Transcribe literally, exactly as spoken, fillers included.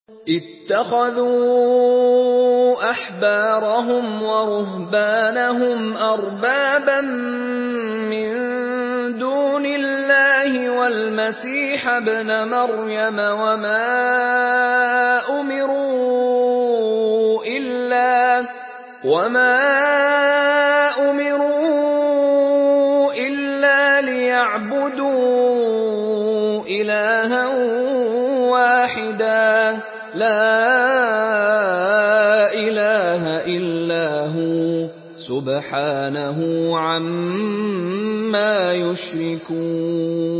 اتَّخَذُوا أَحْبَارَهُمْ وَرُهْبَانَهُمْ أَرْبَابًا مِّن دُونِ اللَّهِ وَالْمَسِيحَ ابْنَ مَرْيَمَ وَمَا أُمِرُوا إِلَّا لِيَعْبُدُوا إِلَٰهًا وَاحِدًا لَّا إِلَٰهَ إِلَّا هُوَ سُبْحَانَهُ عَمَّا يُشْرِكُونَ